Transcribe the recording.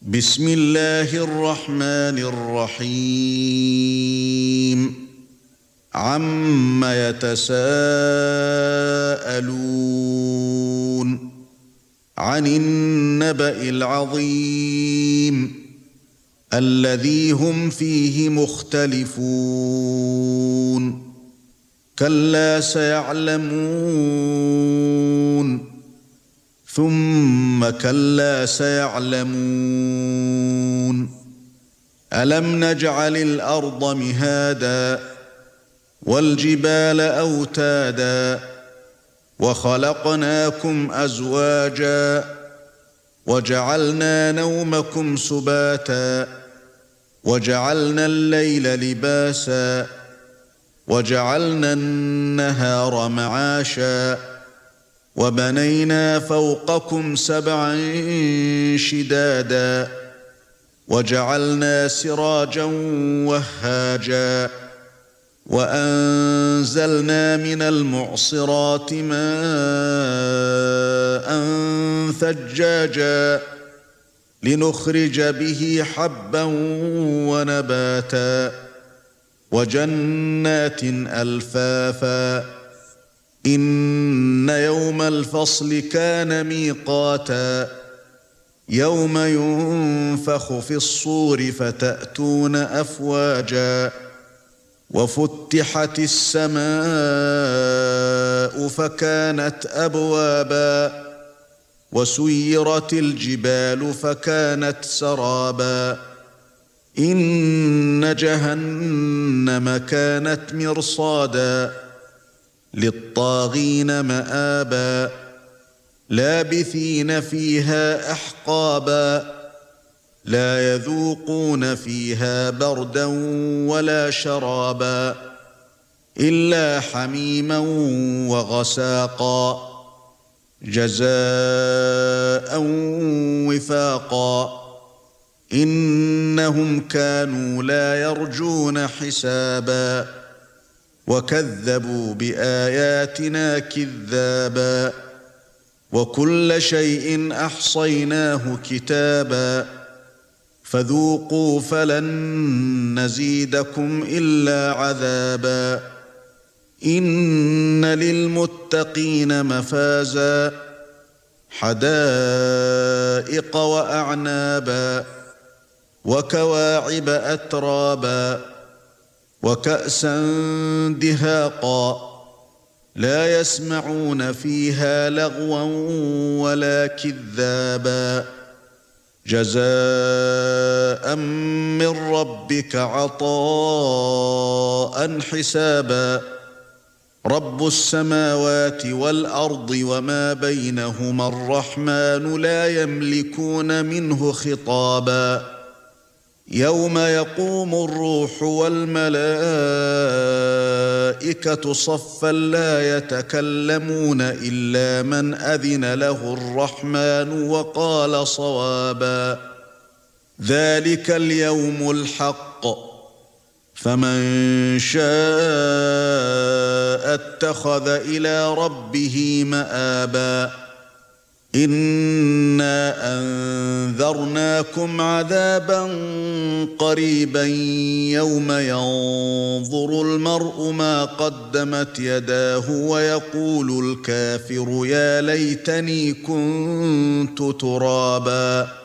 بسم الله الرحمن الرحيم عَمَّ يتساءلون عن النبأ العظيم الذي هم فيه مختلفون كلا سيعلمون ثم كلا سيعلمون ألم نجعل الأرض مهادا والجبال أوتادا وخلقناكم أزواجا وجعلنا نومكم سباتا وجعلنا الليل لباسا وجعلنا النهار معاشا وبنينا فوقكم سبعا شدادا وجعلنا سراجا وهاجا وأنزلنا من المعصرات ماء ثجاجا لنخرج به حبا ونباتا وجنات ألفافا إن يوم الفصل كان ميقاتا يوم ينفخ في الصور فتأتون أفواجا وفتحت السماء فكانت أبوابا وسيرت الجبال فكانت سرابا إن جهنم كانت مرصادا للطاغين مآبا لابثين فيها أحقابا لا يذوقون فيها بردا ولا شرابا إلا حميما وغساقا جزاء وفاقا إنهم كانوا لا يرجون حسابا وكذبوا بآياتنا كذابا وكل شيء أحصيناه كتابا فذوقوا فلن نزيدكم إلا عذابا إن للمتقين مفازا حدائق وأعنابا وكواعب أترابا وكأسا دهاقا لا يسمعون فيها لغوا ولا كذابا جزاء من ربك عطاء حسابا رب السماوات والأرض وما بينهما الرحمن لا يملكون منه خطابا يوم يقوم الروح والملائكة صفا لا يتكلمون إلا من أذن له الرحمن وقال صوابا ذلك اليوم الحق فمن شاء اتخذ إلى ربه مآبا إنا أنذرناكم عذابا قريبا يوم ينظر المرء ما قدمت يداه ويقول الكافر يا ليتني كنت ترابا